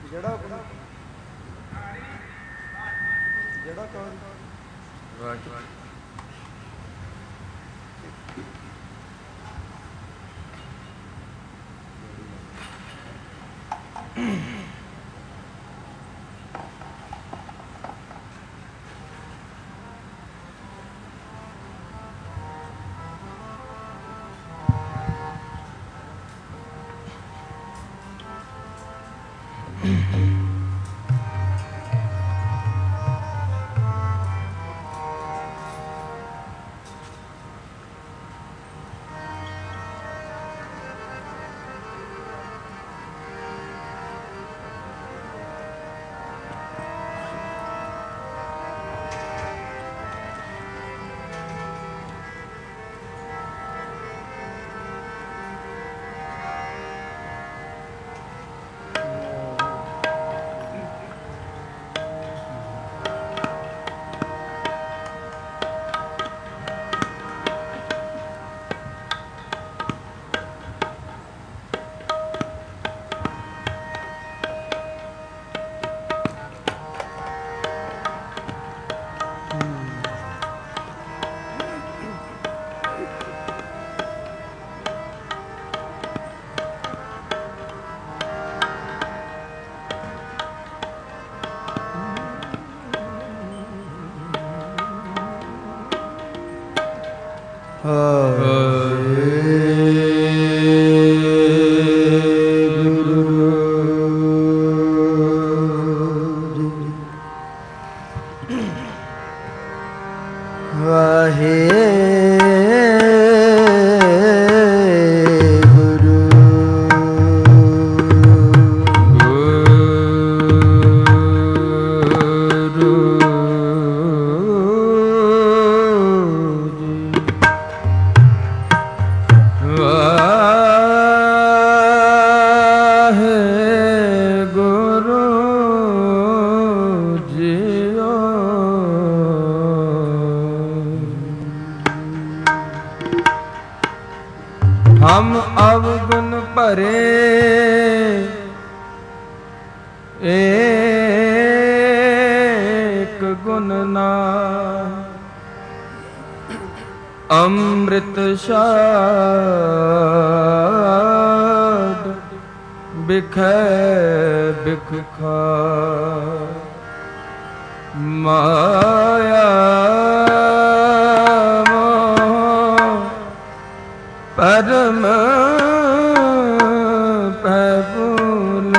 ਜਿਹੜਾ ਕੌਰ हम अवगुण भरे एक गुण नाहि अमृत शाद बिखै बिख खाय माया परम पैबूल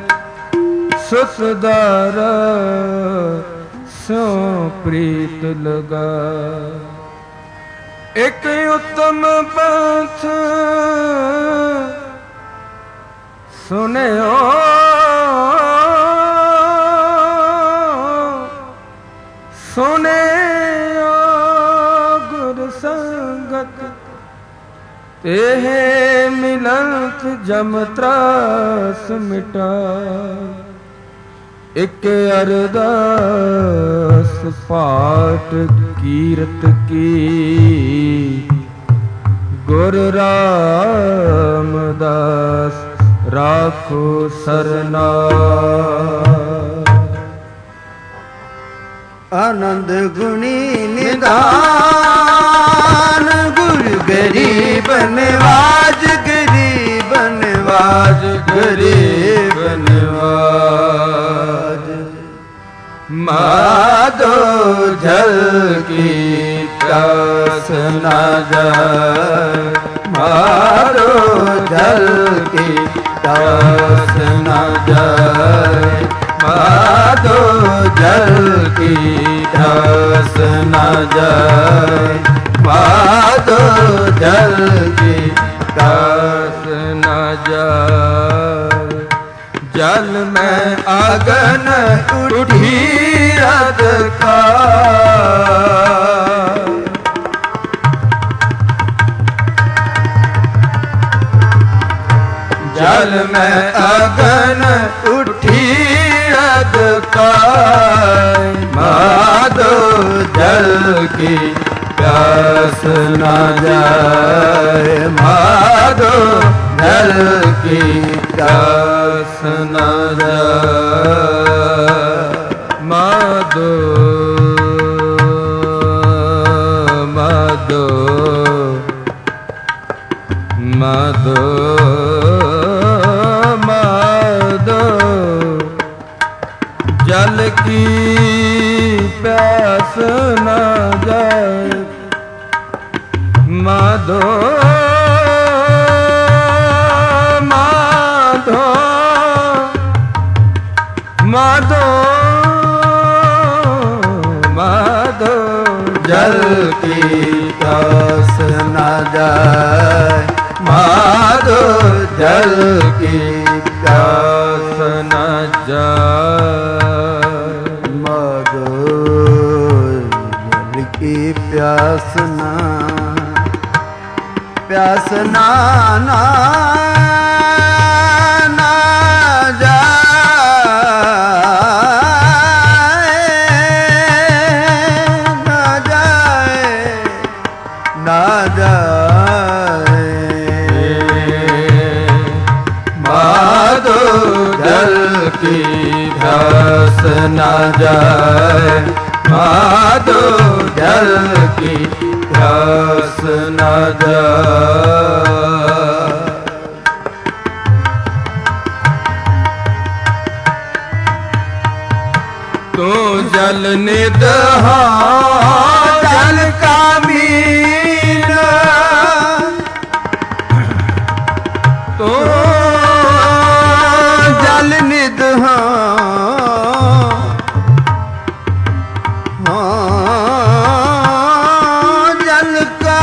सुसदार स्यों प्रीत लगा एक उत्तम पंथ सुनियो सुनियो गुर संगत तेहे मिलत जम त्रास मिटा एक अरदास पाठ कीरत की गुर रामदास राखो सरना आनंद गुणी निदान गुरु गरीब नवाज गरीब नवाज गरीब नवाज माधो जल की प्यास न जाए माधो जल की प्यास न जाए माधो जल की प्यास न जाए माधो जल की प्यास न जाए जल में आगन उठी रद का जल में आगन उठी माधो जल की प्यास न जाए माधो जल की प्यास न जाए की प्यास न जाए। माधो माधो माधो माधो जल की प्यास न जाए। माधो जल की प्यास न जाए। माधो जल की प्यास न ना प्यास न जाए। माधो जल की प्यास न जाए। तू जल निदहा जल का मीना। तो जल निदहा जल का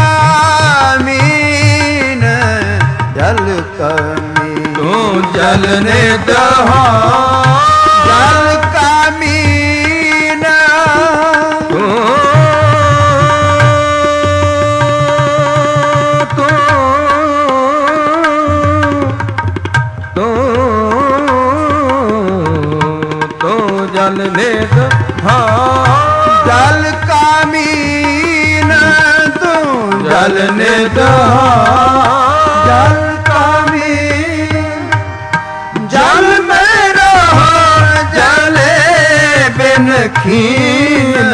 मीन। जल का मीन। तू जल निदहा जल का मीन। जल निद जल का मीन। तू जल निद जल का मीन। जल में रहो जले बिन खीन।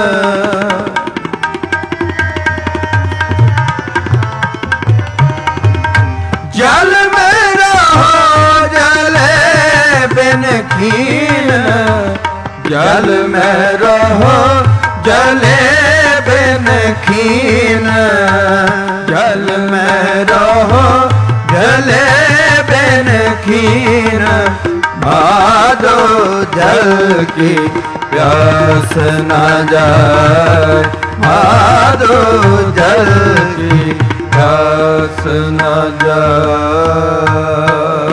जल में रहो जले बिन खीन। जल में रहो जले बिन खीन। जल में रहो जले बिन खीन। माधो जल की प्यास न जाए। माधो जल की प्यास न जाए।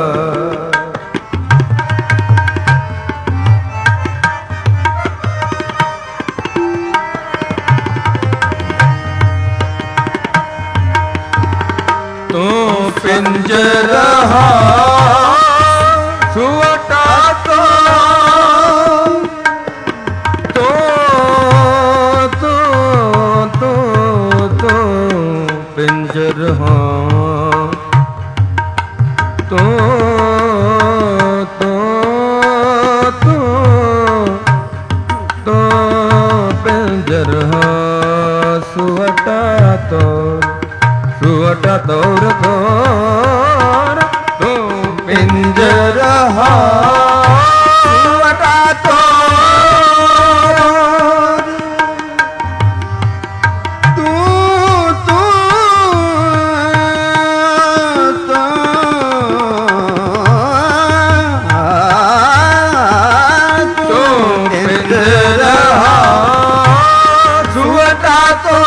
तू पिंजरहा सुवटा तो पिंजरहा तो पिंजरहा सुवटा तो सुवटा तोर तोर। तू पिंजरहा सुवटा तोर। तू तू तू पिंजरहा सुवटा तोर।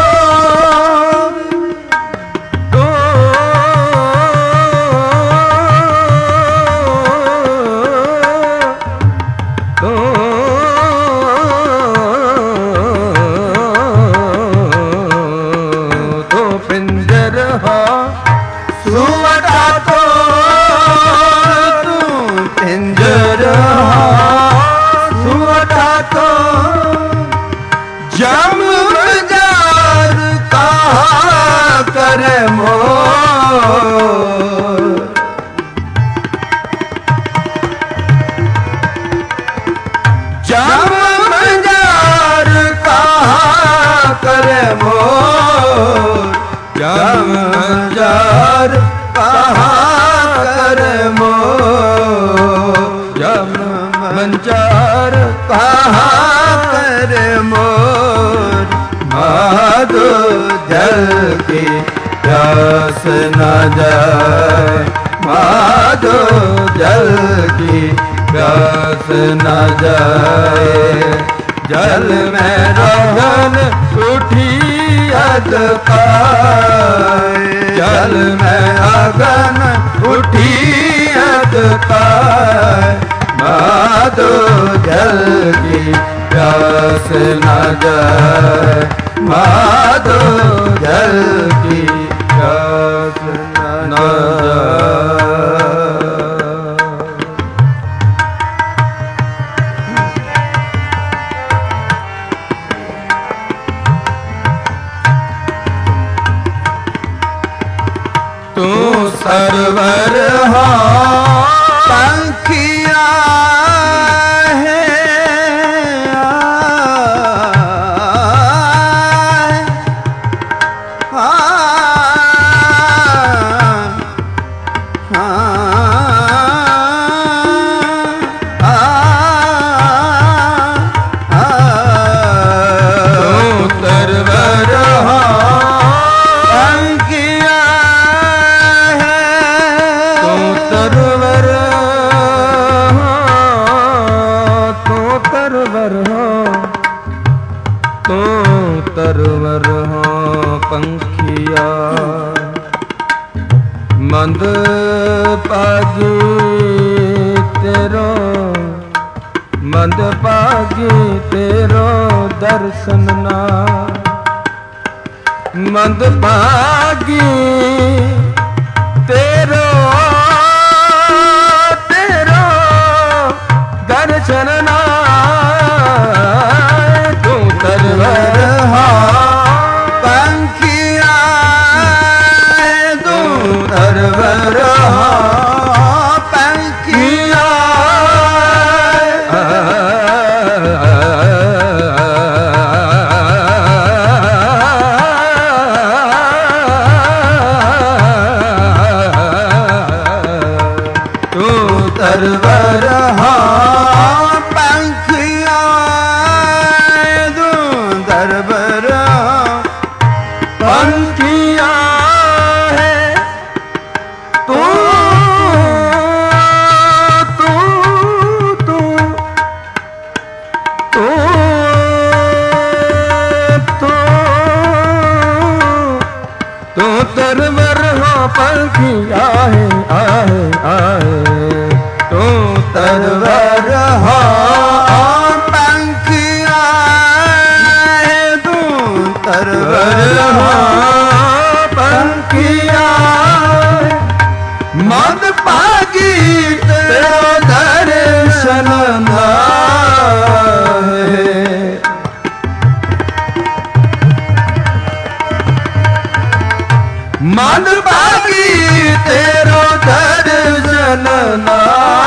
सुवटा तो तू पिंजरहा सुवटा तो। जम बाजार कहा कर मोर। जम बाजार कहा कर मोर। जम जार कहा कर मोर। जम मंचार का जल की प्यास न जाए, माधो जल की प्यास न जाए। जल में रोहन उठी अद पाए, जल में अगन उठी अद पाए, माधो जल की प्यास न जाए, माधो जल की प्यास न जाए। तू सरवर हो पंखिया है, तरवर हो पंखिया मंद पागी तेरो, मंद पागी तेरो दर्शन ना, मंद पागी तेरो तेरो दर्शन ना। तू तरवर हो पंखिया, तू तरवर हो पंखिया, तू तरवर हो पंखिया, तू तरवर हो पंखिया है। तू तू तू तू तू तू तरवर हो पंखिया है, आहे आहे। तू तरवर हो पंखिया है, तू तरवर हो पंखिया, मद पागी तेरा दर्शन ना है। मद पागी तेरो दर्शन ना,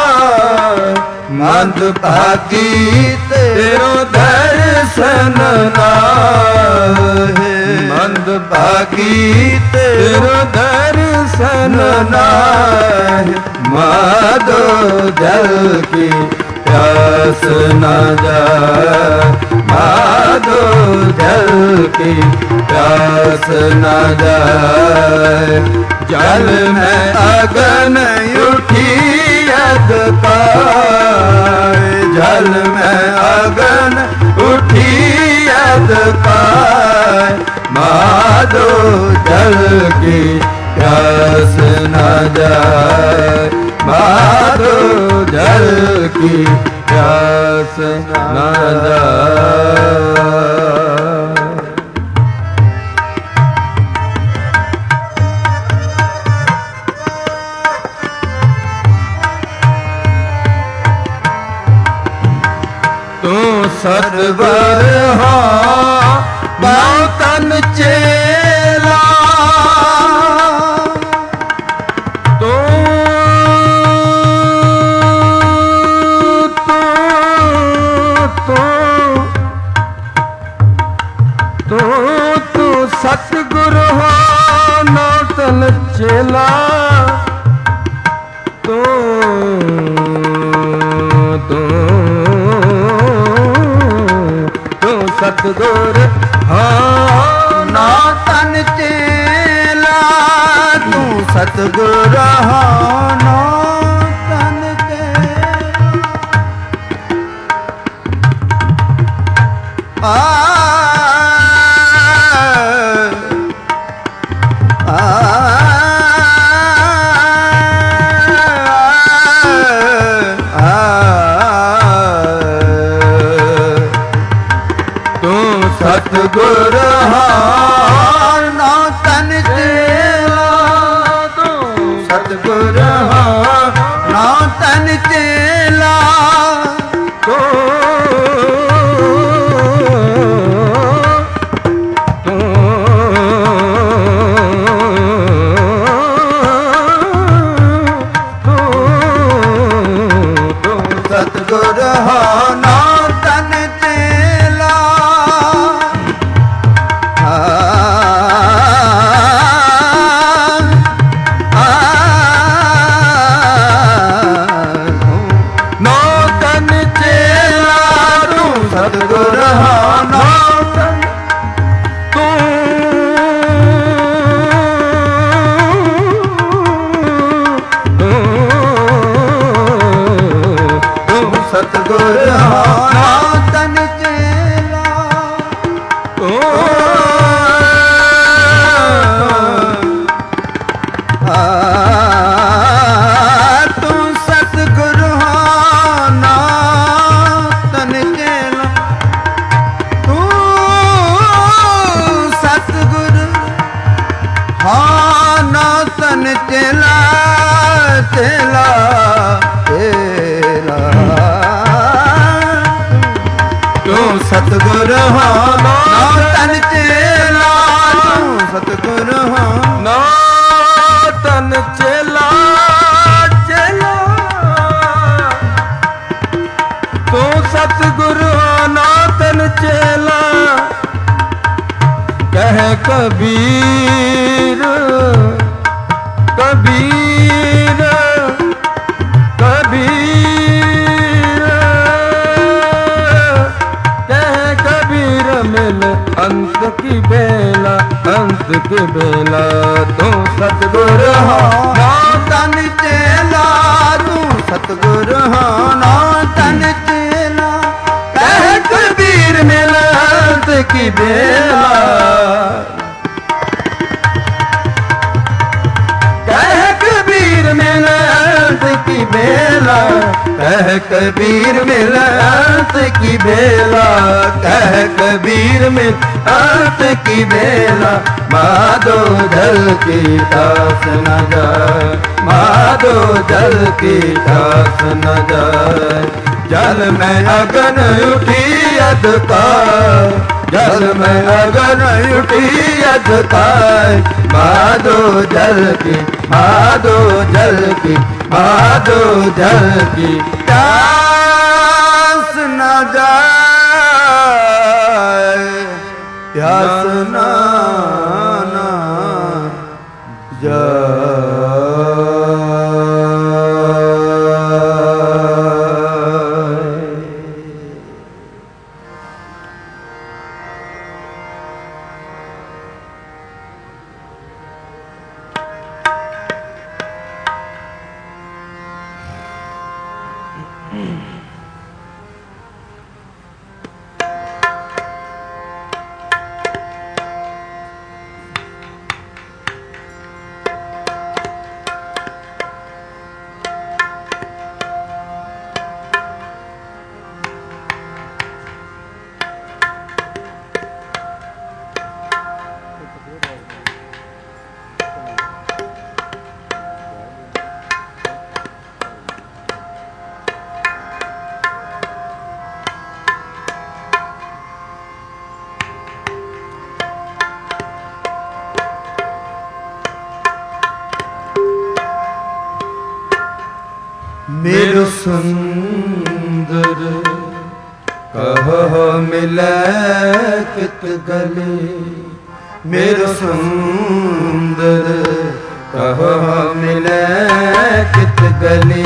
मद पागी तेरो दर्शन ना है, मद पागी तेरो दर्शन ना है। माधो जल की प्यास न जाए, माधो जल की प्यास न जाए। जल में अगन उठी अद पाए, जल में अगन उठी अद पाए, माधो जल की प्यास न जाए, माधो जल की प्यास न जाए। तू सरवर हो बहुतन चेला, तू तू तू तू सतगुरु हो नौतन चेला, तू तू तू सतगुर हो नौतन चेला। ਸਤਿਗੁਰ ਹਾਨੋ ਤਨ ਤੇ ਸਤਿਗੁਰ ਹਾਨੋ ਤਨ ਚੇਲਾ ਤੂੰ ਸਤਿਗੁਰ ਹਾਨੋ ਤਨ ਚੇਲਾ ਸਤਿਗੁਰ ਹਾਨੋ ਤਨ ਚੇਲਾ ਨੋ ਤਨ ਚੇਲਾ ਤੂੰ ਸਤਿਗੁਰ ਹਾਨੋ ਤਨ ਤੂੰ ਸਤਿਗੁਰ ਹਾਨੋ ਤਨ ਚੇਲਾ ਤੂੰ ਸਤਿਗੁਰ ਹਾਨੋ ਤਨ ਚੇਲਾ ਤੂੰ ਸਤਿਗੁਰ ਹਾਨੋ ਤਨ ਚੇਲਾ ਚੇਲਾ ਚੇਲਾ ਤੂੰ ਸਤਿਗੁਰ ਹਾਨੋ ਤਨ ਚੇਲਾ ਤੂੰ ਸਤਿਗੁਰ ਹਾਨੋ ਤਨ ਚੇਲਾ ਚੇਲਾ ਤੂੰ ਸਤਿਗੁਰ ਹਾਨੋ ਤਨ ਚੇਲਾ ਕਹਿ ਕਬੀਰ ਕਬੀਰ ਕਬੀਰ ਕਹਿ ਕਬੀਰ ਮਿਲ ਅੰਤ ਕੀ ਬੇਲਾ ਅੰਤ ਕੀ ਬੇਲਾ ਤੂੰ ਸਤਿਗੁਰ ਹਾਨੋ ਤਨ ਚੇਲਾ ਤੂੰ ਸਤਿਗੁਰ ਹਾਨੋ ਤਨ ਚੇਲਾ ਕਹਿ ਕਬੀਰ ਮਿਲ ਅੰਤ ਕੀ ਬੇਲਾ ਕਹਿ ਕਬੀਰ ਮਿਲ ਅੰਤ ਕੀ ਬੇਲਾ ਕਹਿ ਕਬੀਰ ਮਿਲ ਅੰਤ ਕੀ ਬੇਲਾ ਕਹਿ ਕਬੀਰ ਮਿਲ ਅੰਤ ਕੀ ਬੇਲਾ ਮਾਧੋ ਜਲ ਕੀ ਤਾਸ ਨ ਜਾਏ ਮਾਧੋ ਜਲ ਕੀ ਤਾਸ ਨ ਜਾਏ ਜਲ ਮੈਂ ਅਗਨ ਉਠੀ ਅਧਕਾਰ जल में अगन उठी अधकार माधो जल की माधो जल की माधो जल की प्यास न जाए प्यास न मेरो सुंदर कहो मिले कित गले मेरो सुंदर कहो मिले कित गले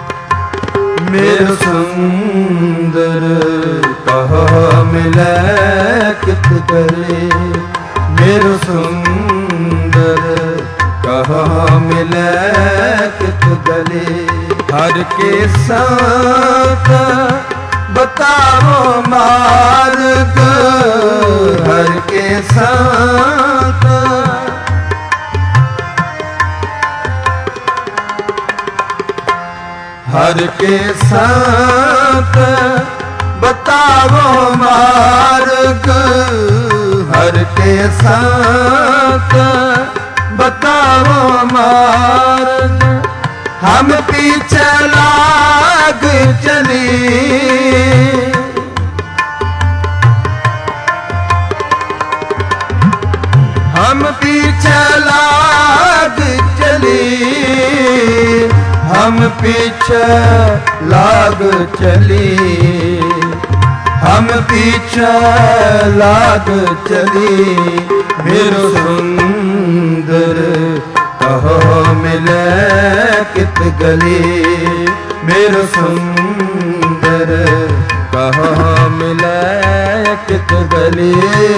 मेरो सुंदर कहो मिले गले मेरो सुंदर कहाँ मिले कित गले। हर के साथ बताओ मार्ग हर के साथ हर के साथ बताओ मार्ग हर के साथ बताओ मार्ग। हम पीछे लाग चली हम पीछे लाग चली हम पीछे लाग चली हम पीछे लाग चली। मेरो सुंदर कहो मिले कित गली मेरो सुंदर कहो मिले कित गली।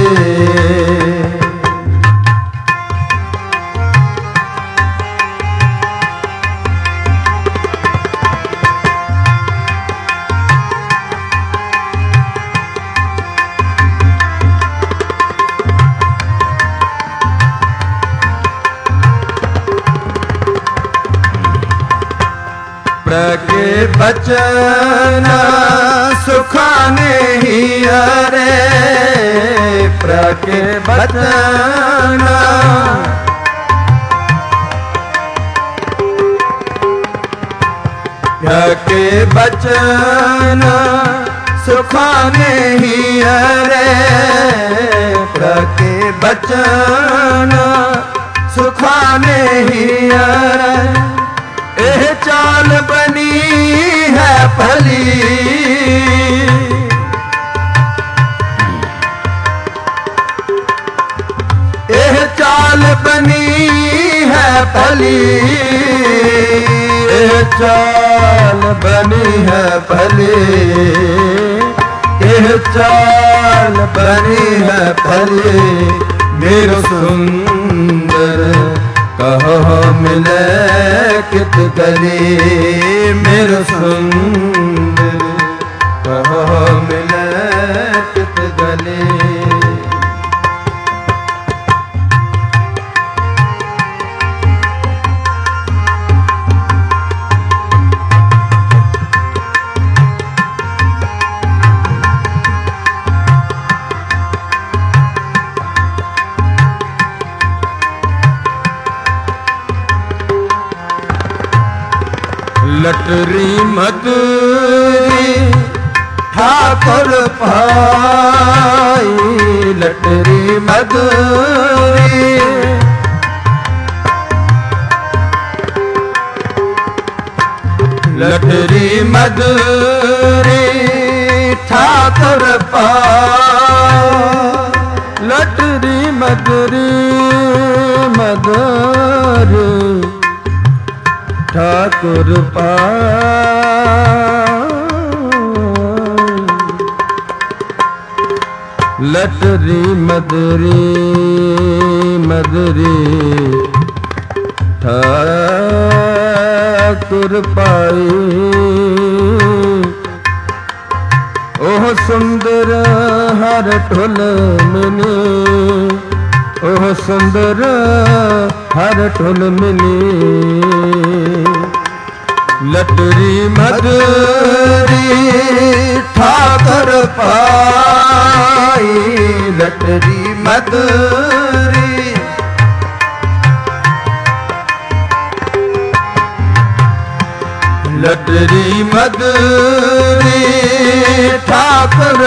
प्रके बचन सुखाने ही अरे प्रके बचन प्रके बचन सुखाने ही अरे प्रके बचन सुखाने ही अरे। एह चाल बनी है भली एह चाल बनी है भली एह चाल बनी है भली एह चाल बनी है भली। मेरो सुंदर कहो मिले कित गली मेरो सुंदर कहो मिले कित गली। लटरी मधुरी ठाकुर पाई लटरी मधुरी लटरी मधुरी ठाकुर पाई लटरी मधुरी मधुरी ठाकुर पाई लटरी मधुरी मधुरी ठाकुर पाई। ओह सुंदर हर ठुल मिली ओह सुंदर हर ठुल मिली। लटरी मधुरी ठाकुर पाई लटरी मधुरी लटरी मधुरी ठाकुर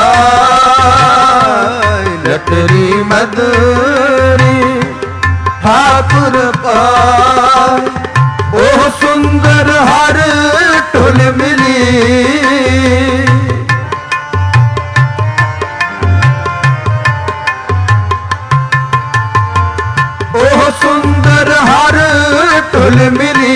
पाई लटरी मधुरी ठाकुर पाई। ओह सुंदर हर ठुल मिली ओह सुंदर हर ठुल मिली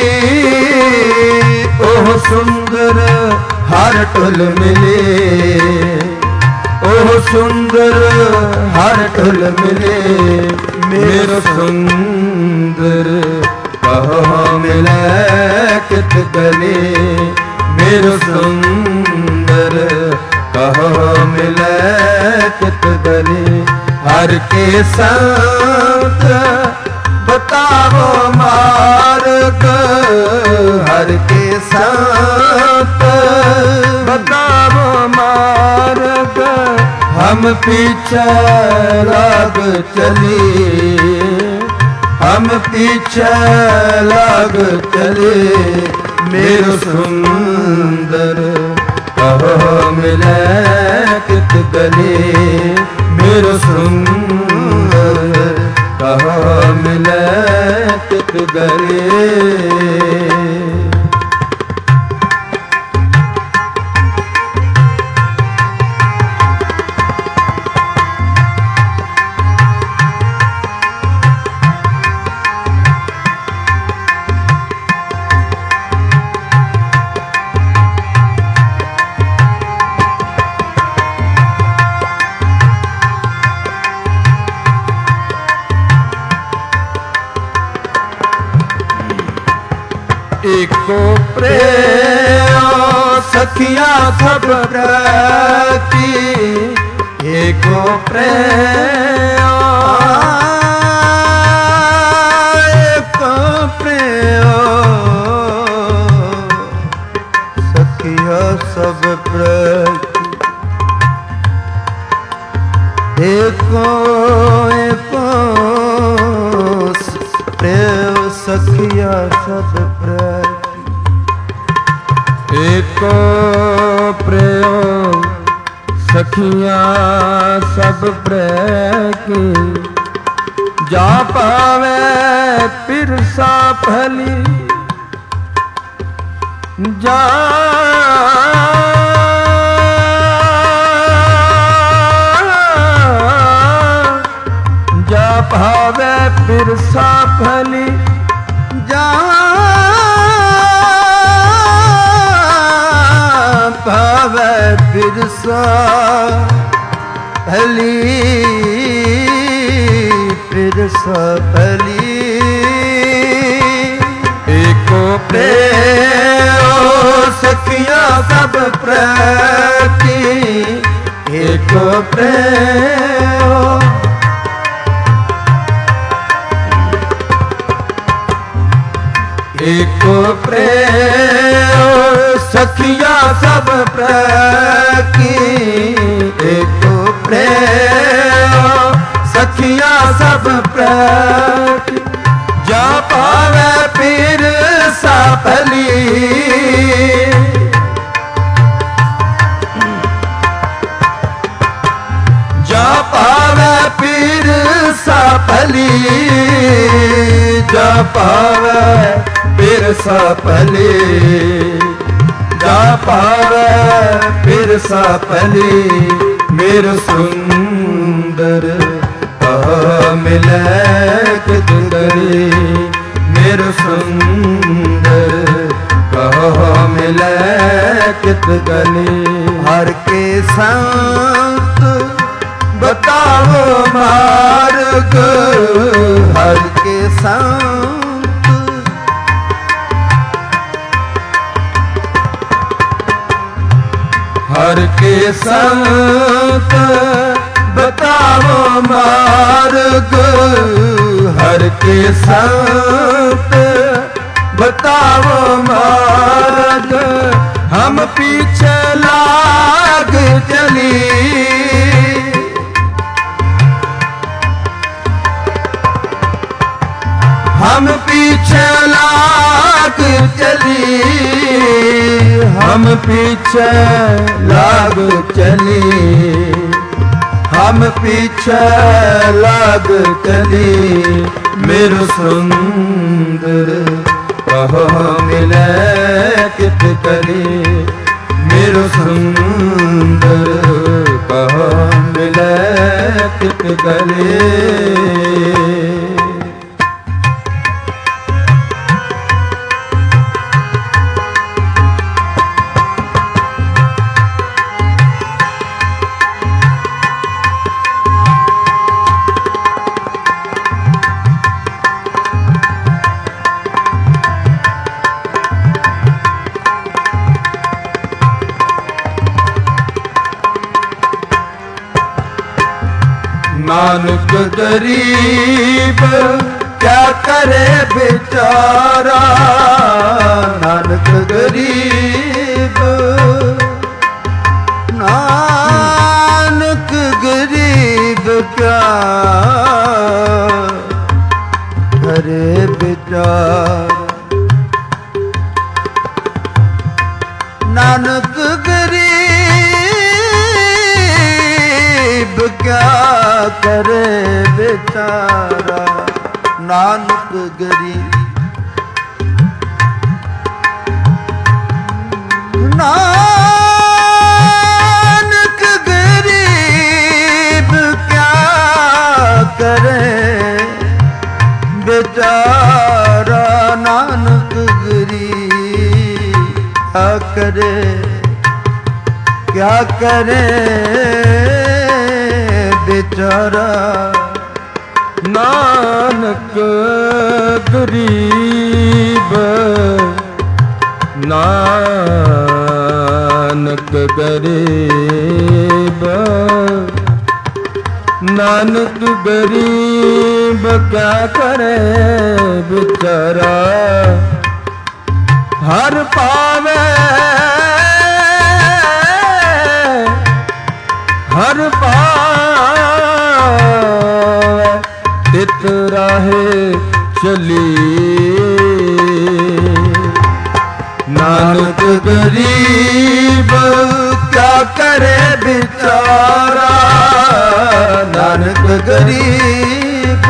ओह सुंदर हर ठुल मिली ओह मोह सुंदर हर ढुल मिले मेरो सुंदर कहो मिले कित गले मेरो सुंदर कहो मिले कित गले हर के संत बताओ मार्ग हर के संत बताओ मार्ग हम पीछे लाग चले हम पीछे लाग चले मेरो सुंदर कहो मिले कित गले मेरो सुंदर कहो मिले कित गले एको प्रेम सखिया सब प्रति एको प्रेम एको प्रेम सखिया सब प्रति एको एको प्रेम सखिया सब एको प्रेम सखिया सब प्रेम जा पावे फिर सा फली जा जा पावे फिर सा फली जा पावे फिर सा फली फिर सा फली एको प्रेम सखिया सब प्रति एको प्रेम एको प्रेम सखिया सब प्रति एको प्रेम सखिया सब प्रति जा पावे फिर सा फली जा पावे फिर सा फली जा पावे फिर सा फली जा पावे फिर सा फली मेरो सुंदर कहो मिले कित गले मेरो सुंदर कहो मिले कित गले हर के संत बताओ मार्ग हर के संत हर के संत बताओ मार्ग हर के संत बताओ मार्ग हम पीछे लाग चली हम पीछे लाग चली हम पीछे लाग चली हम पीछे लाग चली मेरो सुंदर कहो मिले कित गले मेरो सुंदर कहो मिले कित गले नानक गरीब क्या करे बेचारा, नानक गरीब, नानक गरीब क्या करे बेचारा, नानक गरीब क्या करे बेचारा, नानक गरीब, नानक गरीब क्या करे बेचारा, नानक गरीब क्या करे, क्या करे बेचारा, नानक गरीब, नानक गरीब, नानक गरीब क्या करे बेचारा, हर पावे हर पावे तित राहे चली, नानक गरीब क्या करे बेचारा, नानक गरीब,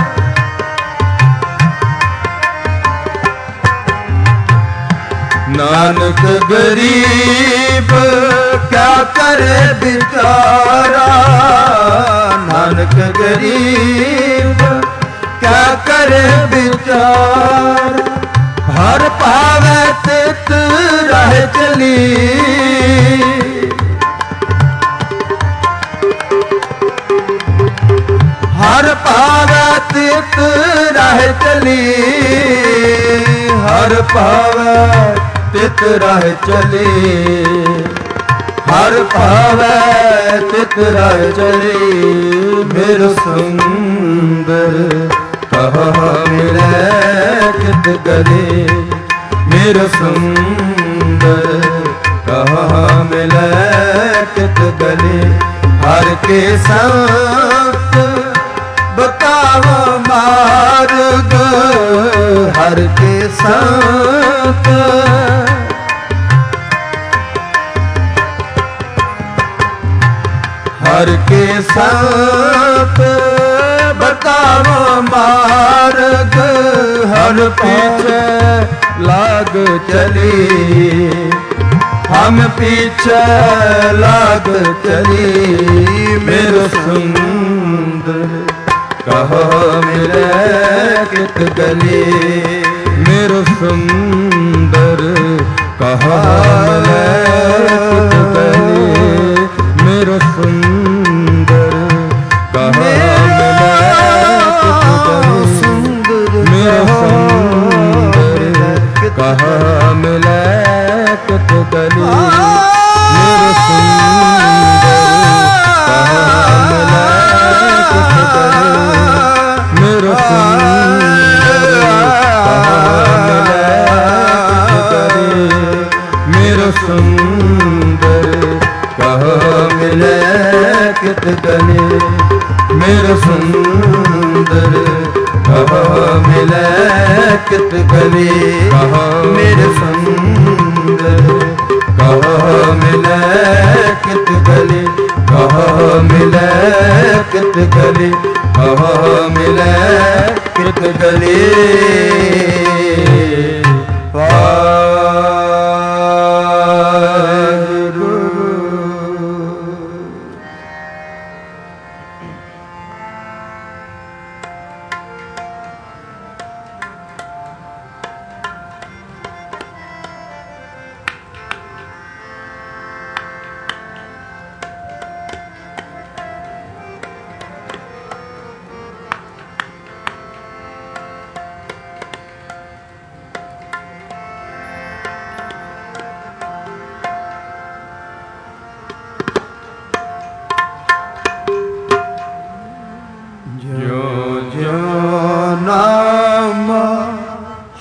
नानक गरीब क्या करे बेचारा, नानक गरीब क्या करे बेचारा, हर पावे तित राह चली, हर पावे तित राह चली, हर पावे तित राह चली, हर पावे तित राह चली, मेरो सुंदर कहाँ मिले कित गले, मेरो सुंदर कहाँ मिले कित गले, हर के संत बताओ मार्ग, हर के संत हर के संत बताओ मार्ग, हर पीछे लाग चली, हम पीछे लाग चली, मेरो सुंदर कहाँ मिले कित गली, मेरो सुंदर कहाँ मिले कित गली, मेरो सुंदर कहाँ मिले कित गली, मेरो सुंदर कहाँ मिले कित गली, मेरो सुंदर कहाँ मिले कित गली, मेरो सुंदर कहाँ मिले कित गली, मेरो सुंदर कहाँ मिले कित गली, मेरो सुंदर कहाँ मिले कित गली, कहाँ मिले कित गली, कहाँ मिले कित गली,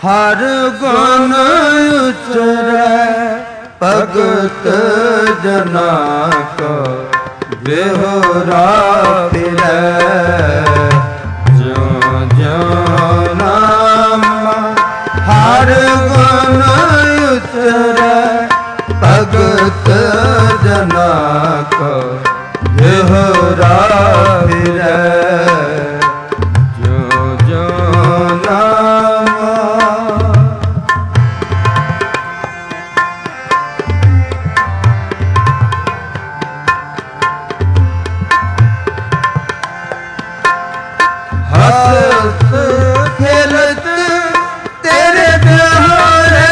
हर गुण उचरै भगत जना को बेहोरा फिरै ज्यों ज्यों नाम हर गुण उचरै भगत जना को बेहोरा फिरै ज्यों ज्यों नाम खेलत तेरे बिहारे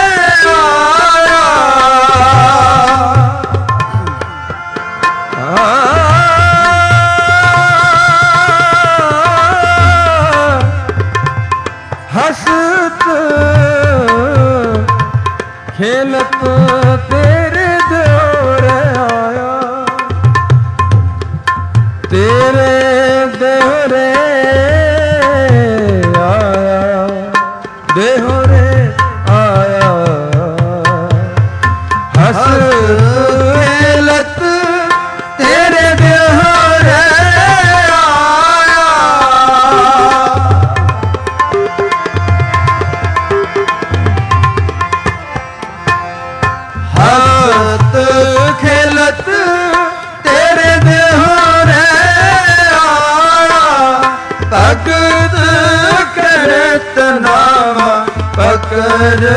हंसत खेलत तेरे देवरे आया तेरे देवरे देहोरे आया हंस खेलत तेरे देहोरे आया हंस खेलत तेरे देहोरे आया भगत करत नाम पकड़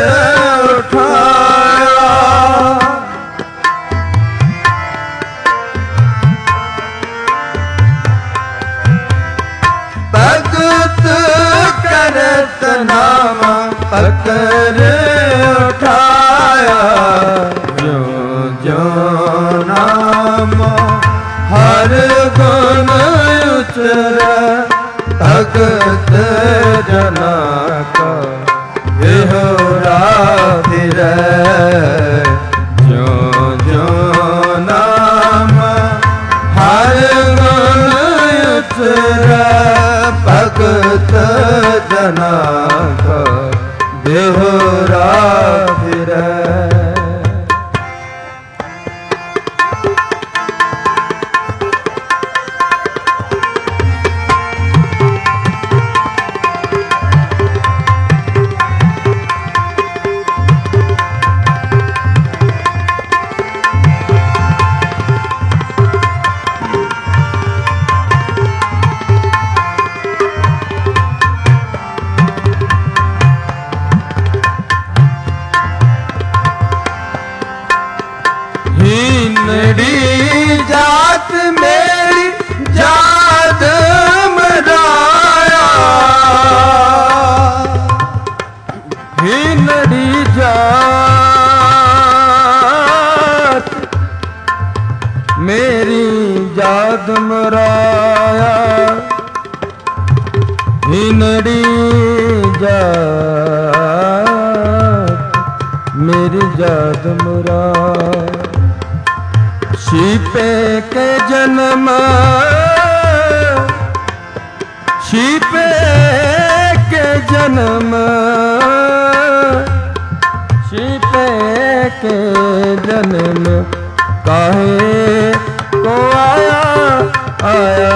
उठाया भगत करत नाम पकड़ उठाया ज्यों ज्यों नाम हर गुण उचरै भगत जना का बेहोरा फिरै ज्यों ज्यों नाम हर गुण उचरै भगत जना का बेहोरा फिरै हीनड़ी जात मेरी जात मराया हीनड़ी जात मेरी जात मराया हीनड़ी जात मेरी जात मराया शीपे के जन्म शीपे के जन्म शीपे के जन्म काहे को आया आया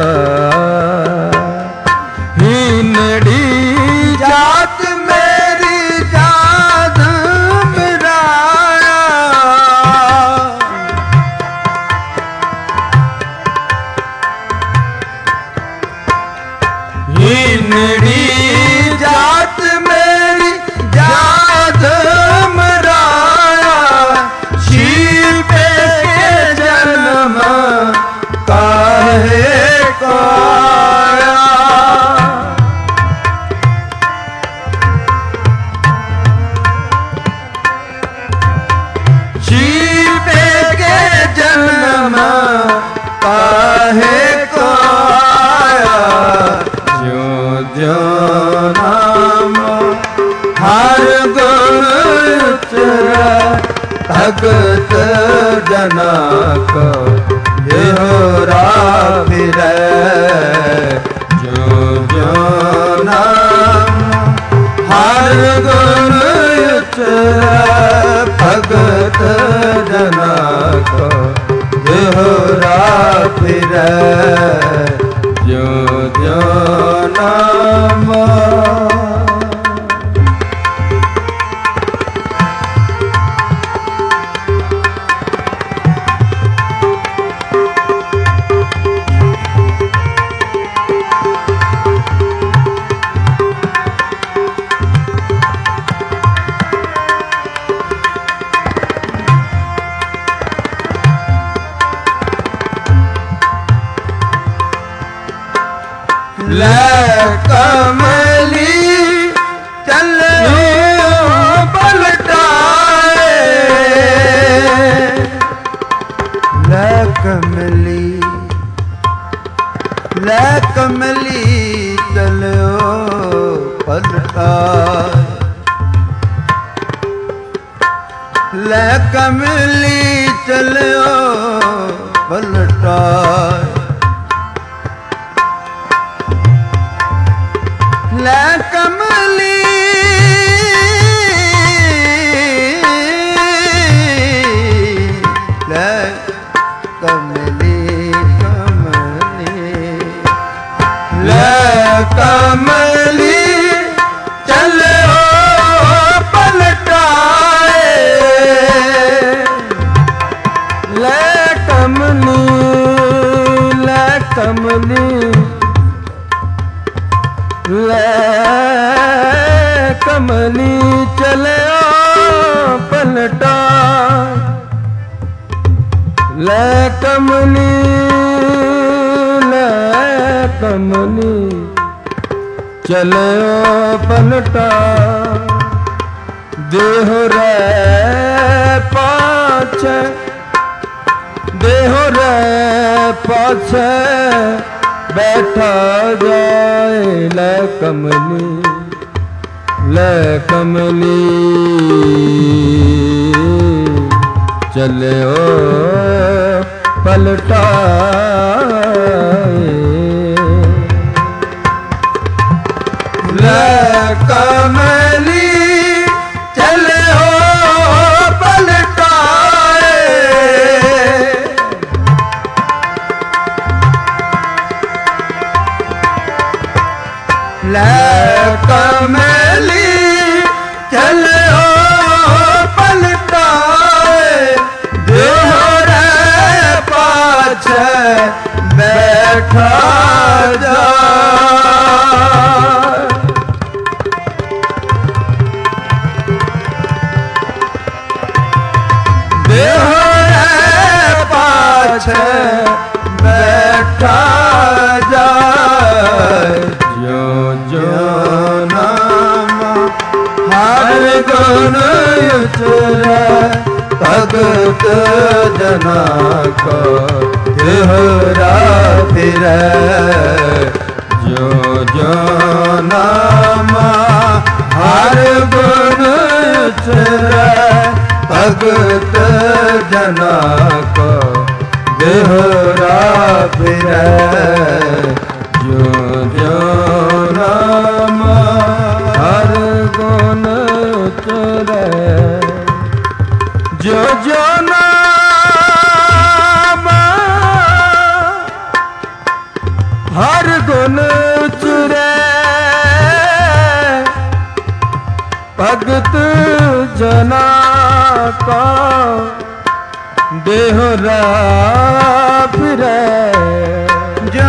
हीनड़ी जात मेरी जात हीनड़ी जात मेरी जात मराया शीपे के जन्म काहे को आया शीपे के जन्म काहे को आया ज्यों ज्यों नाम हर गुण उचरै भगत जना को बेहोरा फिरै ज्यों ज्यों नाम हर गुण उचरै भगत जना को देहरा फिरै ज्यों ज्यों नाम ले कमली चले पलटाए ले कमली चलो पलटाए ले कमली चलो पलटाए ले कमली ले कमली ले कमली चलो पलटाए ले कमली ले कमली चले पलटा ले कमली चले पलटा देह रे पाछे बैठा जाए ले कमली चले पलटाए ले कमली चले पलटाए ले कमली चले पलटाए देह रे पाछे बैठा जाए देह रे पाछे बैठा जाए ज्यों ज्यों नाम हर गुण उचरै भगत जना को देहरा फिरै ज्यों ज्यों नाम हर गुण उचरै भगत जना को देहरा फिरै ज्यों ज्यों नाम हर गुण उचरै जो नाम हर गुण उचरै भगत जना का देहरा फिरै जो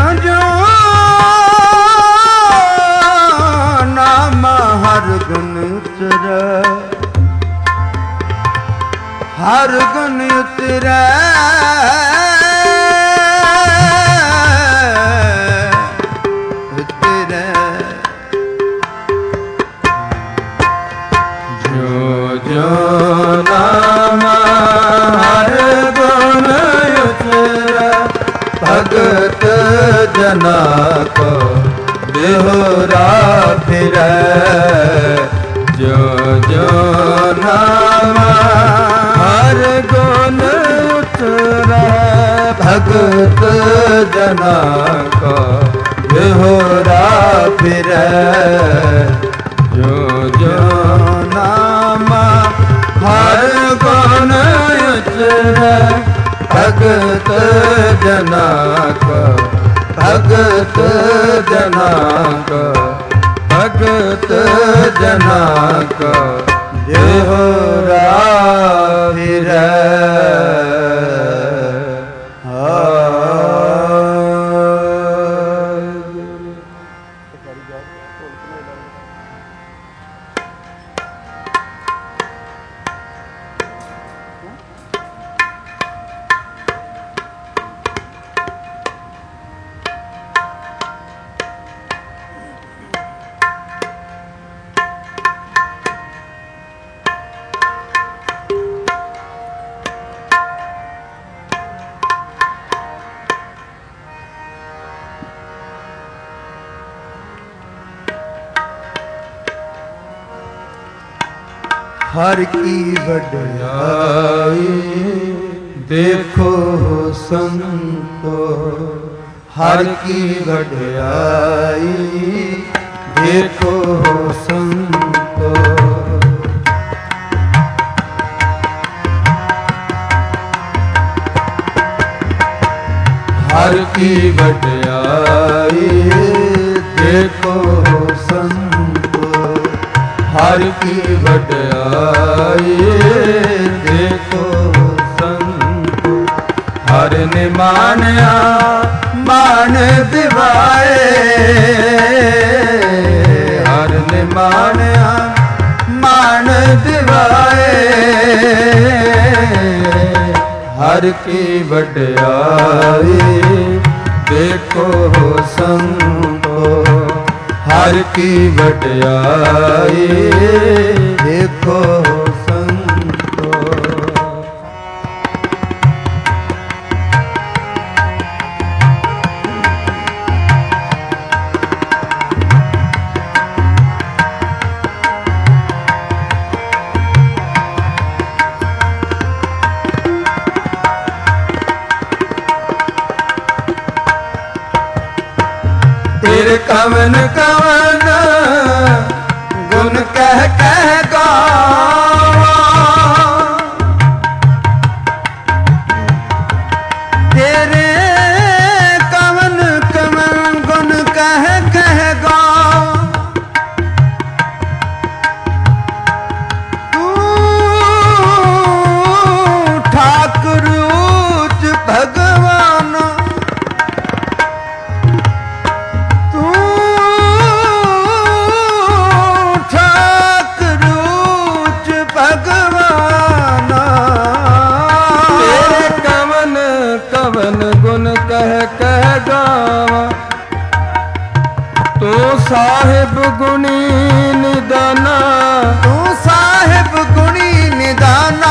नाम हर गुण उतरै हर गुण उतरै जो नाम हर गुण उतरै भगत जना को देहरा फिरै जो नाम हर गुण उतरै भगत जना को देहरा फिरै जो भगत जना का, भगत जना का, भगत जना का देहो फिर हर की वड्याई देखो संतो, हर की वड्याई देखो संतो। हर की वड्याई देखो संतो, हर की वड्याई देखो संतो। हर ने मानया मान दिवाए, हर ने मानया मान दिवाए। हर की वड्याई देखो संतो, हर की वड्याई देखो संतो। तेरे कवन कवन गुण कह कह गावा, तेरे कवन कवन गुण कह कह गावा। तू ठाकुर उच्च भगवान, कह कह गावा। तू साहिब गुणी निदाना, तू साहिब गुणी निदाना।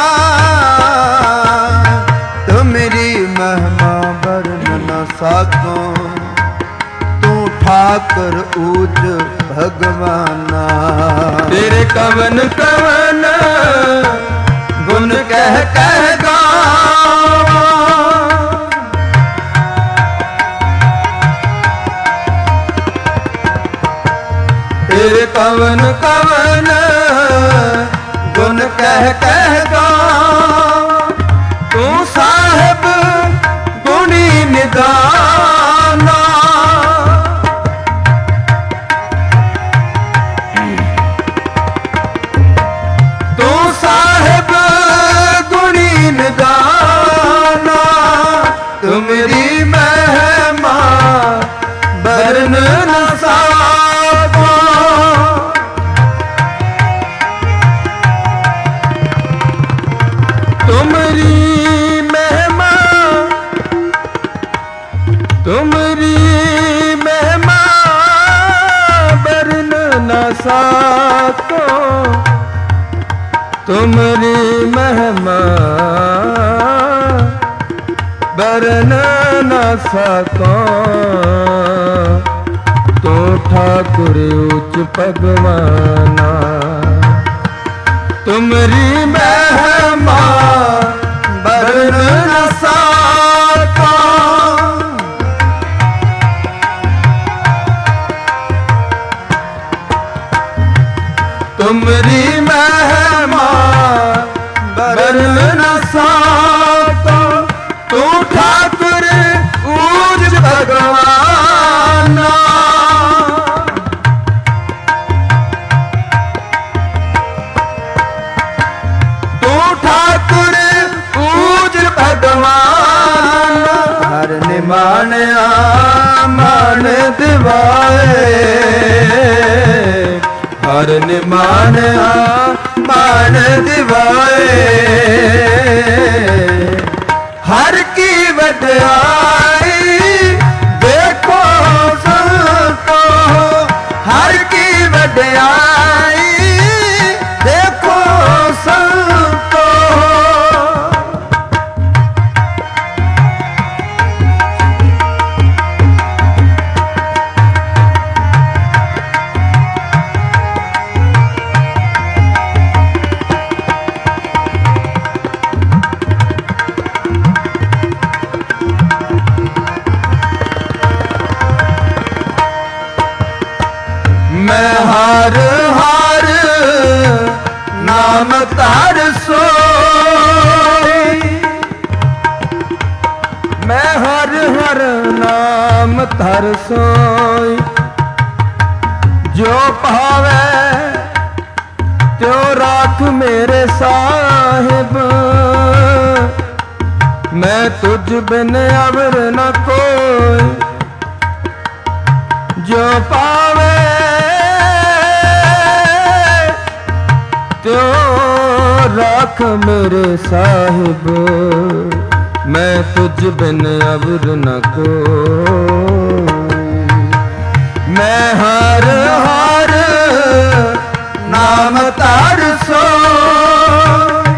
तू मेरी महिमा वर्ण न साको, तू ठाकुर ऊच भगवाना। तेरे कवन कवन गुण कह कह गावा, तेरे कवन कवन गुण कह कह गावा। तू साहिब गुणी निदाना, तू साहिब गुणी निदाना। तुमरी महिमा वर्ण न साको, तुमरी महिमा, तुमरी महिमा वर्ण न साको, तुमरी महिमा वर्ण न साको। तू ठाकुर उच्च भगवाना, तुमरी महिमा वर्ण न साको। तुमरी महिमा वर्ण न साको, ना। तू ठाकुर पूज भगवान, हर निमाणिया मान दिवाए, हर निमाणिया मान दिवाए। हर की वड्याई देखो संतो, हर की वड्याई देखो संतो। मैं हर हर नाम तार सोई, मैं हर हर नाम धर सोई। जो पावे त्यो राख मेरे साहिब, मैं तुझ बिन अवर न कोई। जो पावे त्यो राख मेरे साहिब, मैं तुझ बिन अवर न कोई। मैं हर हर नाम तार सोई।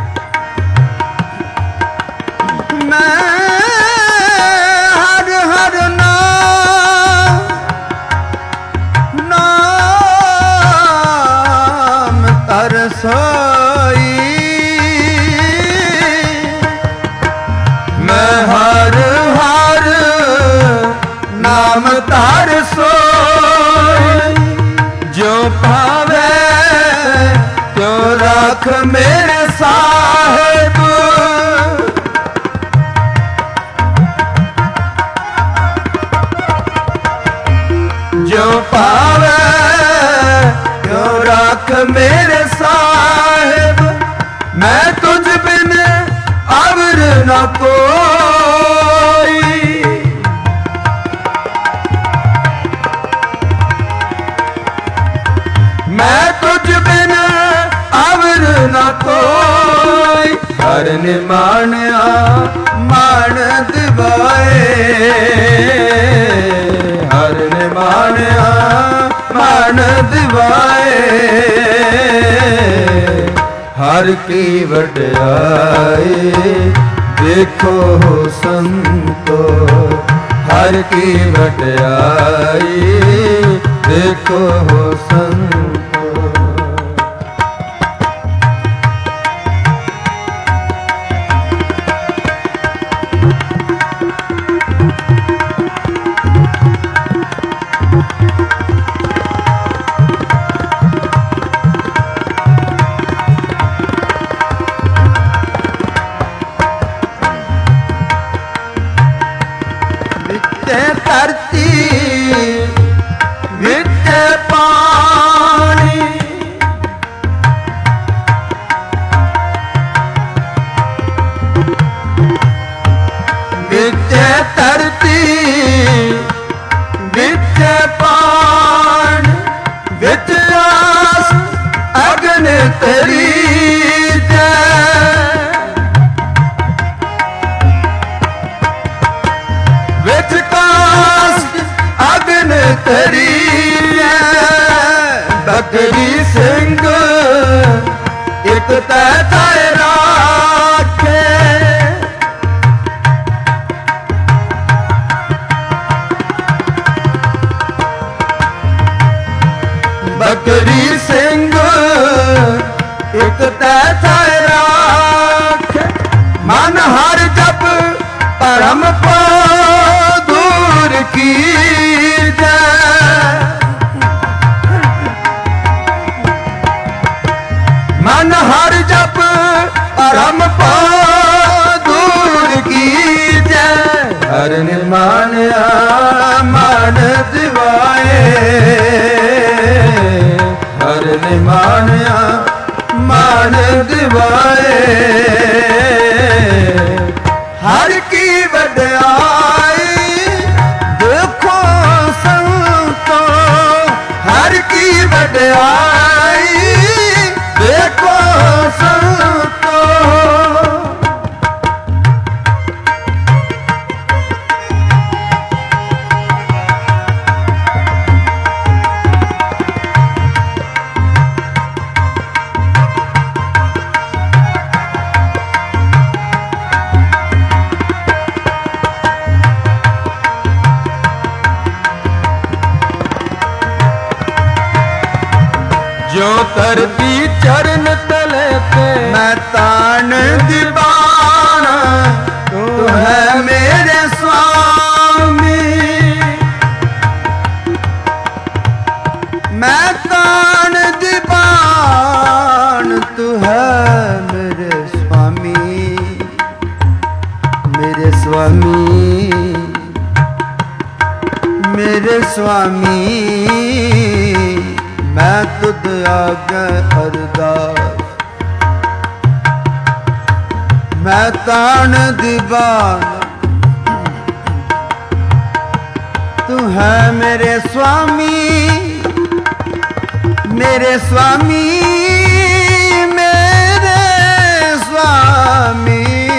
मैं हर हर नाम तार सोई। मैं हर हर नाम तार सोई। जो पावे त्यो राख मेरे साहिब, जो पावे त्यो राख मेरे साहिब। मैं तुझ बिन अवर न कोई। मैं तुझ बिन अवर न कोई। हर निमाणिया मान दिवाए, हर निमाणिया मान दिवाए। हर की वड्याई देखो संतो, हर की वड्याई देखो संतो। धरती विच पानी, विच धरती विच पानी। विच आस अग्न तेरी तरी। बकरी सिंह एक तैता राखे, बकरी सिंह एक तैता राखे। मन हर जप परम पा दूर की मन हर जप परम पा दूर की जय। हर निमाणिया मान निमाणिया मान दिवाए हर की वड्याई देखो संतो हर की वड्याई देखो संतो जो धरती चरण तले ते मैं तान दीवाना तू है मेरे स्वामी मैं तान दीवान तू है मेरे स्वामी मेरे स्वामी मेरे स्वामी मैं तुद आगे अरदास मैं तान दीवान तू है मेरे स्वामी मेरे स्वामी मेरे स्वामी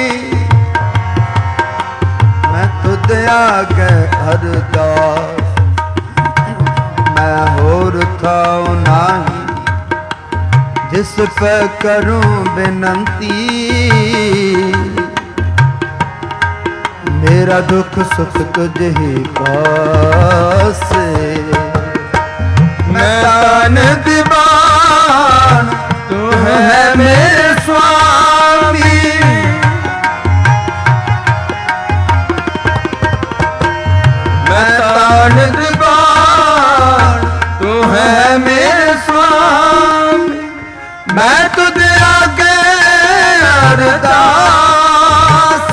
मैं तुद आगे अरदास मैं होर थाओ नाही जिस पे करूं विनंती मेरा दुख सुख तुझ ही पास मैं तान दीवान तू है मेरे स्वामी मैं तान दीवान तू है मेरे स्वामी मैं तुझे आगे अरदास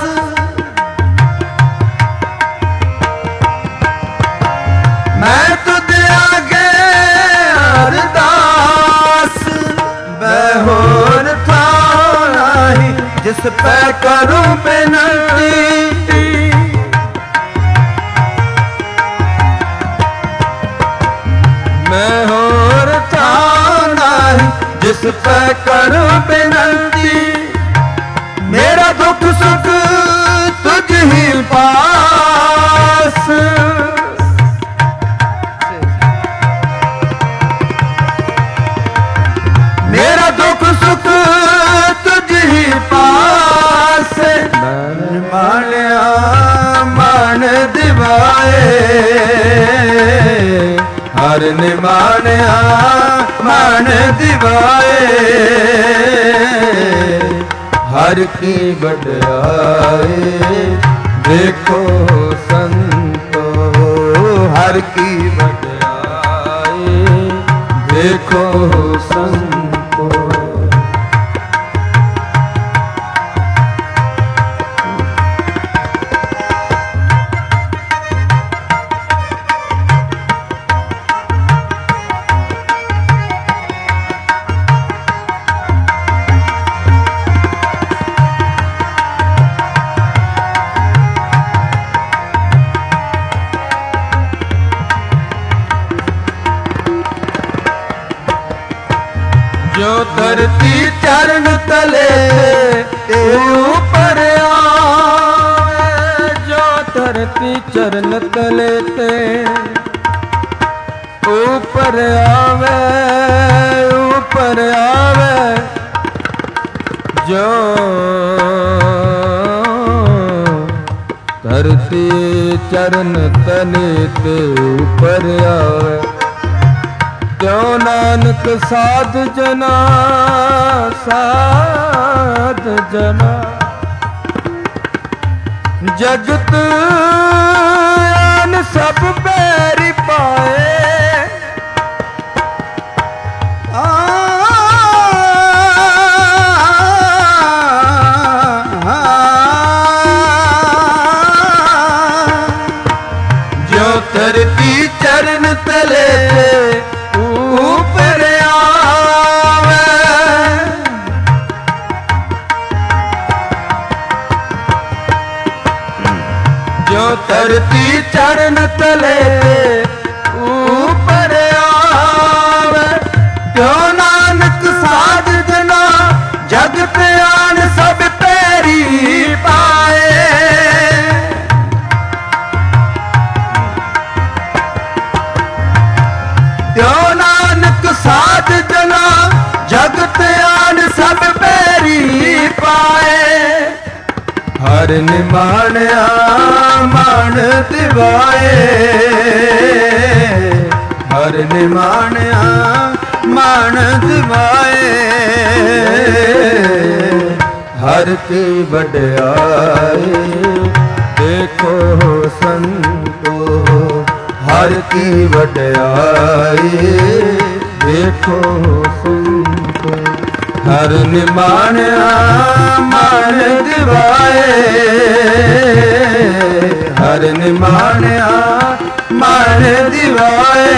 मैं तुझे आगे अरदास बेहोर था नहीं जिस पे करूं विनती मैं होर था नहीं जिस पे करूं विनती मेरा दुख सुख तुझ ही पास मेरा दुख सुख तुझ ही पास मानिया मान दिवाए हर निमानिया मान दिवाए हर की वड्याई देखो संतो हर की वड्याई देखो संतो जो धरती चरण तले ते ऊपर आवे जो धरती चरण तले ते ऊपर आवे जो धरती चरण तले ते ऊपर आवे क्यों नानक साध जना जगत सब बैरी पाए जो धरती चरण तले ऊपर आ साध जना जगत आन सब पैरी पाए। हर निमाणया मान दिवाए, हर निमाणया मान दिवाए। हर की वड्याई देखो संतो, हर की वड्याई देखो संतो। हर निमाणया मान दिवाए, हर निमाणया मान दिवाए।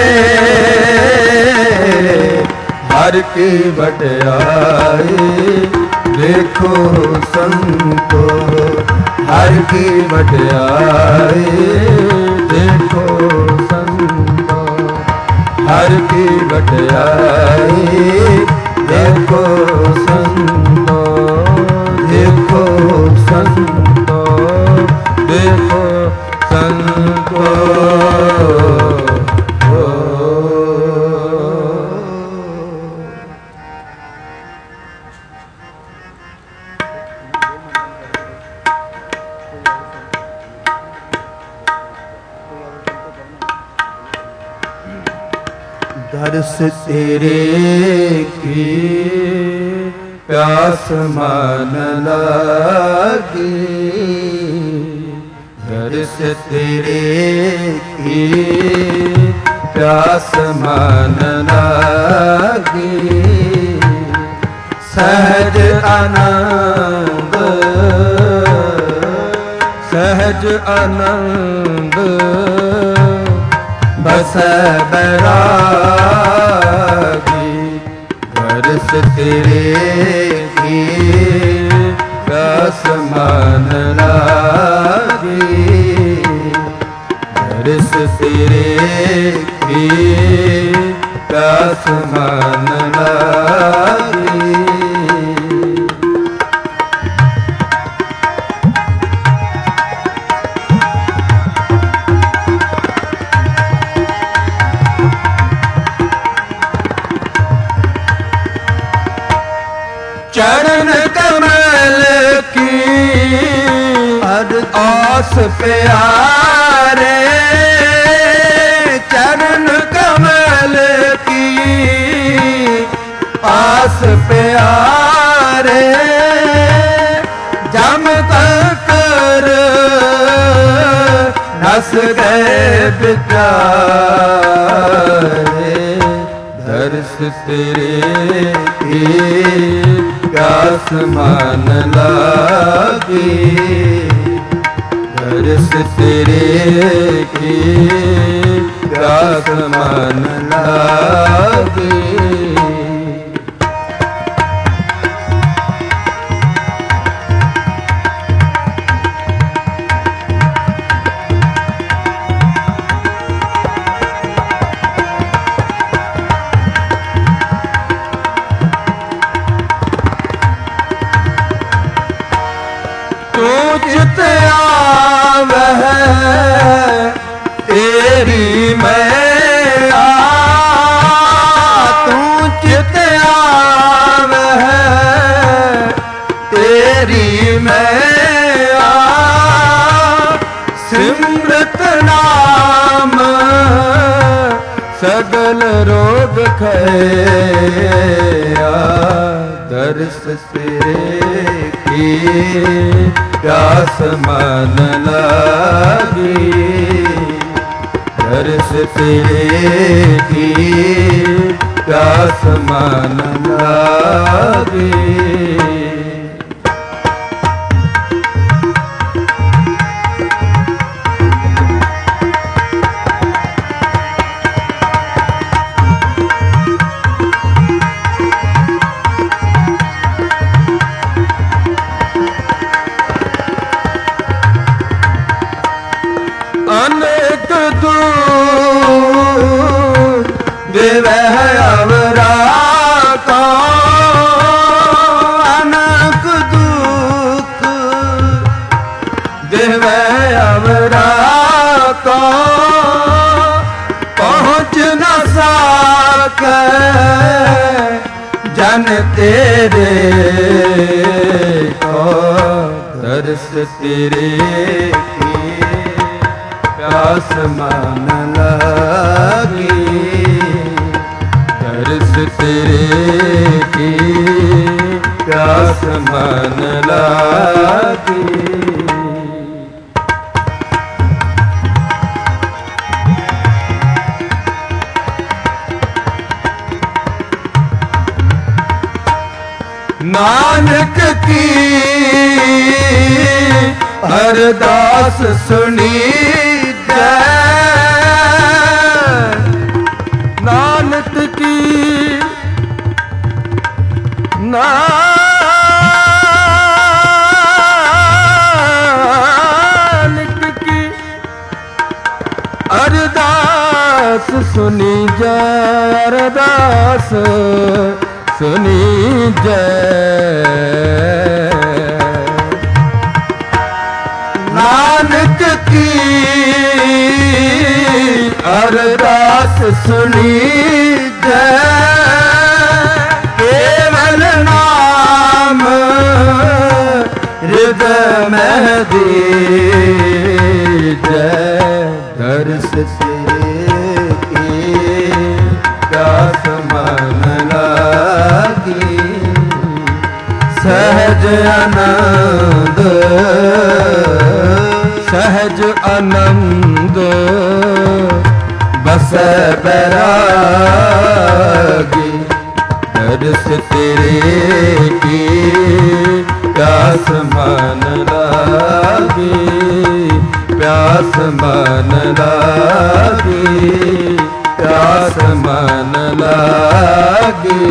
हर की वड्याई देखो संतो, हर की वड्याई देखो संतो। हर की वड्याई देखो संतो, देखो संतो, देखो संतो। दर्श तेरे की प्यास मान लागी, दर्श तेरे की प्यास मान लागी। सहज आनंद, सहज आनंद बस बैरागी। बरस तेरे की प्यास मान लागी, बरस तेरे की प्यास मान लागी। चरण कमल की आस प्यारे, चरण कमल की आस प्यारे। जम कर नस गए बिचारे, दर्श तेरे की प्यास मान लागी, दर्श तेरे की प्यास मान लागी। चित आवह तेरी मैया, तू चित आवह तेरी मैया। सिमरत नाम सगल रोग खया, दर्श तेरे की प्यास मान लागी, दर्श तेरे की प्यास मान लागी। अनेक दूर देवह अवरा को, अनेक दुख देवह अवरा को। पहुँच न सके जन तेरे को दर्श तेरे की प्यास मान लागी, दर्श तेरे की प्यास मान लागी। नानक की अरदास सुनी जय, नानक की नानक की अरदास सुनी जय, अरदास सुनी जय। नानक की अरदास सुनी जय, केवल नाम हृदय में दीजय, दर्श तेरे की प्यास मन लागी, सहज आनंद सहज आनंद बसै बैरागी, दर्श तेरे की प्यास मन लागी, प्यास मन लागी, प्यास मन लागी।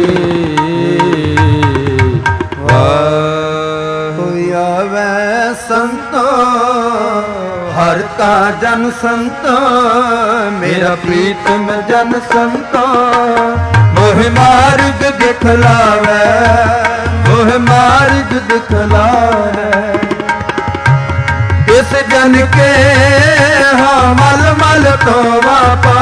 संतो हर का जन संतो, मेरा प्रीतम जन संतो, मोह मार्ग दिखलावे, मोह मार्ग दिखलावे। इस जन के हाँ मल मल तो वापा,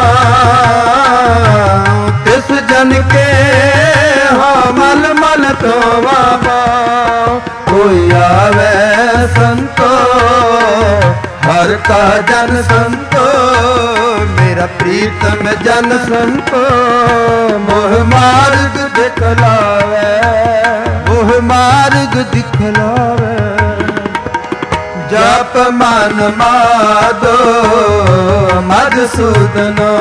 इस जन के हाँ मल मल तो वापा। कोई आवे संतो हर का जन संतो, मेरा प्रीतम जन संतो, मोह मार्ग दिखलावे, मोह मार्ग दिखलावे। जप मन माधो मधुसूदनो,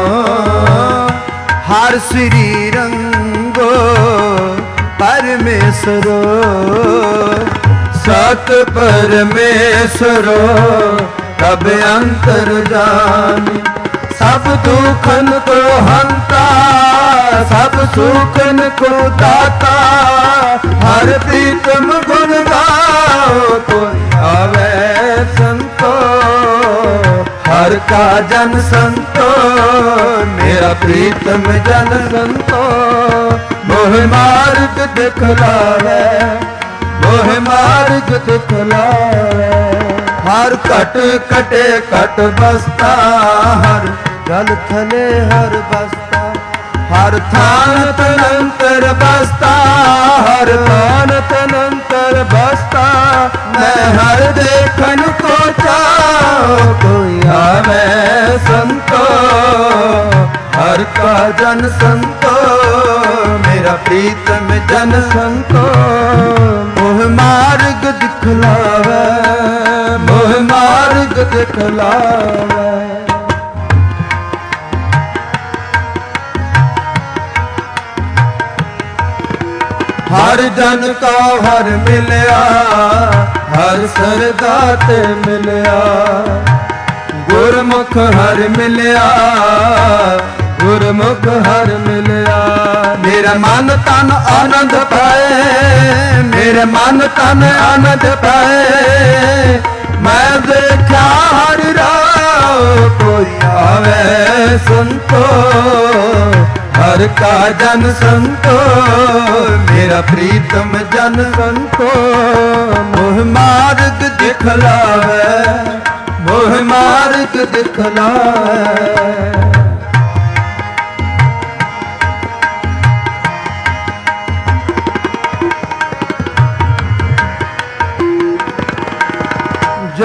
हर श्री रंगो परमेश्वरो, सत परमेश्वरो तब अंतर जानी। सब दुखन को हंता, सब सुखन को दाता, हर प्रीतम गुण गाओ कोई आवे संतो, हर का जन संतो, मेरा प्रीतम जन संतो, मोह मार्ग दिखलावे, मोह मार्ग दिखलावे। हर कट कटे कट बसता, हर जल थले हर बसता, हर थान तनंतर बसता, हर थान तनंतर बसता। मैं हर देखन को चाहो कोई आवे संतो, हर का जन संतो, मेरा प्रीतम जन संतो, मोह मार्ग दिखलावे, मोह मार्ग दिखलावे। हर जन का हर मिलया, हर सरदा ते मिलया, गुरमुख हर मिलया, गुरमुख हर मिलया। मेरा मन तन आनंद पाए, मेरे मन तन आनंद पाए। मैं देखा हर राह कोई आवे संतो, हर का जन संतो, मेरा प्रीतम जन संतो। मोह मार्ग दिखलावे, मोह मार्ग दिखलावे।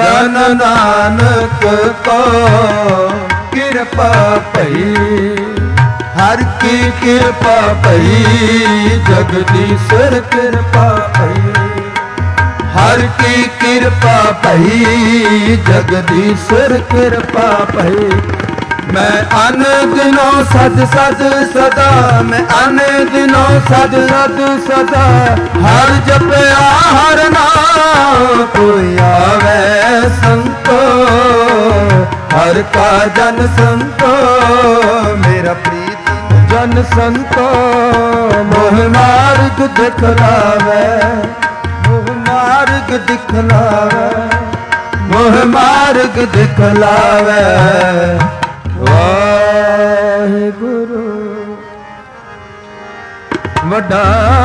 ਜਨ ਨਾਨਕ ਕੋ ਕਿਰਪਾ ਭਈ, ਹਰ ਕੀ ਕਿਰਪਾ ਭਈ, ਜਗਦੀਸ਼ਰ ਕਿਰਪਾ ਭਈ, ਹਰ ਕੀ ਕਿਰਪਾ ਭਈ, ਜਗਦੀਸ਼ਰ ਕਿਰਪਾ ਭਈ। ਮੈਂ ਅਨ ਦਿਨੋਂ ਸਦ ਸਦ ਸਦਾ, ਮੈਂ ਅਨ ਦਿਨੋਂ ਸਦ ਸਦ ਸਦਾ, ਹਰ ਜਪਿਆ ਹਰ ਨਾਮ, ਕੋਈ ਆਵੇ ਸੰਤੋ, ਹਰ ਕਾ ਜਨ ਸੰਤੋ, ਮੇਰਾ ਪ੍ਰੀਤ ਜਨ ਸੰਤੋ, ਮੋਹ ਮਾਰਗ ਦਿਖਲਾਵੇ, ਮੋਹ ਮਾਰਗ ਦਿਖਲਾਵੇ, ਮੋਹ ਮਾਰਗ ਦਿਖਲਾਵੇ। ਵਾਹਿਗੁਰੂ ਵੱਡਾ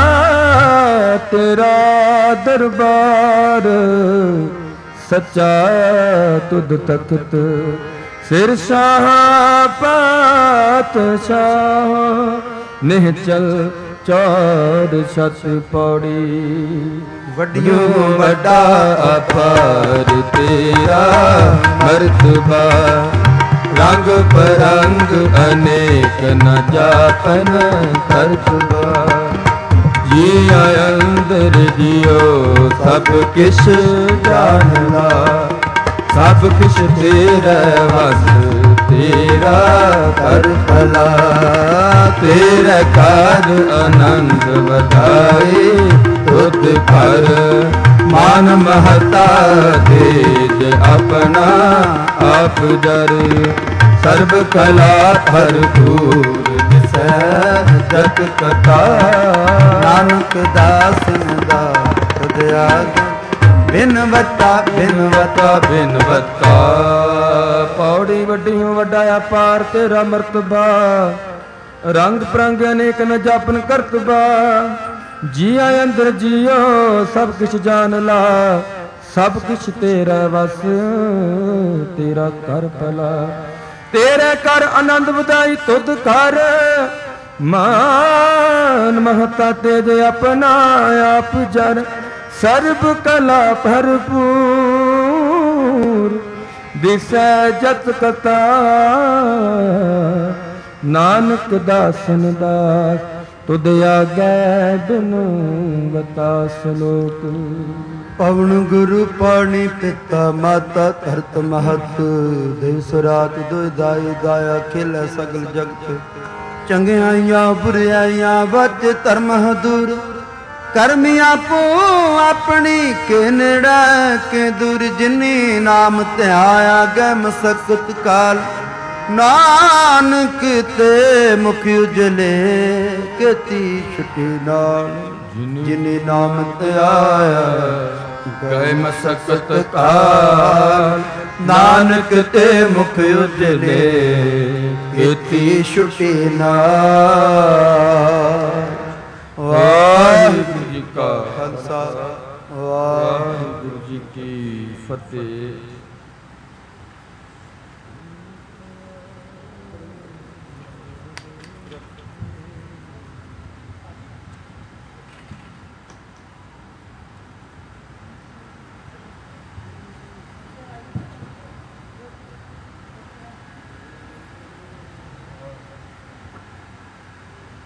ਤੇਰਾ ਦਰਬਾਰ, ਸੱਚਾ ਤੁਧ ਤਖਤ, ਸਿਰ ਸ਼ਾਹ ਪਾਤਸ਼ਾਹ, ਨਿਹਚਲ ਚੌਰ ਛਤ ਪੌੜੀ। ਵੱਡਿਓ ਵੱਡਾ ਅਪਾਰ ਤੇਰਾ ਮਰਤਬਾ, ਰੰਗ ਪਰੰਗ ਅਨੇਕ ਨ ਜਾਪਨ ਕਰਤਬਾ। ਜੀ ਅੰਦਰ ਜਿਉ ਸਭ ਕਿਛ ਜਾਣਦਾ, ਸਭ ਕਿਛ ਤੇਰਾ ਵਸ, ਤੇਰਾ ਕਰ ਭਲਾ, ਤੇਰਾ ਕਾਰ ਆਨੰਦ ਵਧਾਏ, ਤੁਧ ਘਰ ਮਾਨ ਮਹਤਾ, ਤੇਜ ਆਪਣਾ ਆਪ ਜਰ, ਸਰਬ ਕਲਾ ਭਰਪੂਰ ਦਿਸੈ ਜਗ ਕਥਾ, ਨਾਨਕ ਦਾਸਨ ਦਾ ਤੁਧ ਆਗਿ, ਬਿਨ ਵਤਾ ਬਿਨ ਵਤਾ ਬਿਨ ਵਤਾ। ਪੌੜੀ ਵੱਡੀਓ ਵੱਡਾ ਅਪਾਰ ਤੇਰਾ ਮਰਤਬਾ, ਰੰਗ ਪ੍ਰੰਗ ਅਨੇਕ ਨ ਜਾਪਨ ਕਰਤਬਾ। ਜੀਆ ਅੰਦਰ ਜੀਓ ਸਭ ਕਿਛ ਜਾਣ ਲਾ, ਸਭ ਕਿਛ ਤੇਰਾ ਵਸ, ਤੇਰਾ ਕਰ ਭਲਾ, ਤੇਰੇ ਕਰ ਆਨੰਦ ਵਧਾਈ ਤੁਧ ਕਰ, ਮਾਨ ਮਹਤਾ ਤੇਜ ਆਪਣਾ ਆਪ ਜਨ, ਸਰਬ ਕਲਾ ਭਰਪੂਰ ਦਿਸੈ ਜਤ ਕਥਾ, ਨਾਨਕ ਦਾਸਨ ਦਾਸ, ਤੁਧ ਆਗੈ ਬਿਨੁ ਬਤਾ ਸਲੋਕ। ਪਵਨ ਗੁਰੂ ਪਾਣੀ ਪਿਤਾ ਮਾਤਾ ਧਰਤ ਮਹਤ, ਦਿਵਸ ਰਾਤ ਦੁਇ ਦਾਇਆ ਖੇਲੇ ਸਗਲ ਜਗਤ। ਚੰਗਿਆਈਆਂ ਬੁਰਿਆਈਆਂ ਵਜ ਧਰਮ ਹਦੂਰ, ਕਰਮੀ ਆਪੋ ਆਪਣੀ ਕੇ ਨੇੜੇ ਕੇ ਦੂਰ। ਜਿਨੀ ਨਾਮ ਧਿਆਇਆ ਗੈ ਮਸਕਤ ਕਾਲ, ਨਾਨਕ ਤੇ ਮੁਖ ਉਜਲੇ ਕੀਤੀ ਛੁਟੀ ਨਾਲ। ਜਿਨੀ ਨਾਮ ਧਿਆਇਆ ਗਏ ਮਸਕਤ ਕਾਲ, ਨਾਨਕ ਤੇ ਮੁਖ ਉਜਲੇ ਕੀਤੀ ਛੁਟੀ ਨਾਲ। ਵਾਹਿਗੁਰੂ ਜੀ ਕਾ ਖਾਲਸਾ, ਵਾਹਿਗੁਰੂ ਜੀ ਕੀ ਫਤਿਹ।